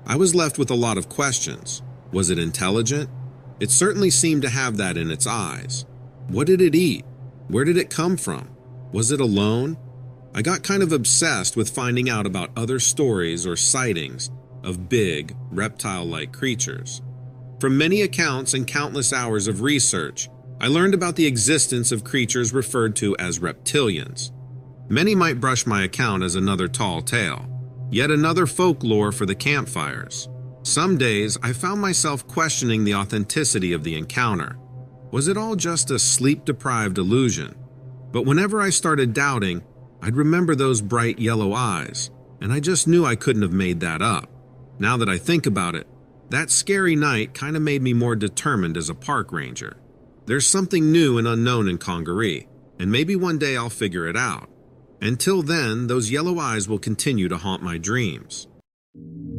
I was left with a lot of questions. Was it intelligent? It certainly seemed to have that in its eyes. What did it eat? Where did it come from? Was it alone? I got kind of obsessed with finding out about other stories or sightings of big, reptile-like creatures. From many accounts and countless hours of research, I learned about the existence of creatures referred to as reptilians. Many might brush my account as another tall tale, yet another folklore for the campfires. Some days, I found myself questioning the authenticity of the encounter. Was it all just a sleep-deprived illusion? But whenever I started doubting, I'd remember those bright yellow eyes, and I just knew I couldn't have made that up. Now that I think about it, that scary night kind of made me more determined as a park ranger. There's something new and unknown in Congaree, and maybe one day I'll figure it out. Until then, those yellow eyes will continue to haunt my dreams.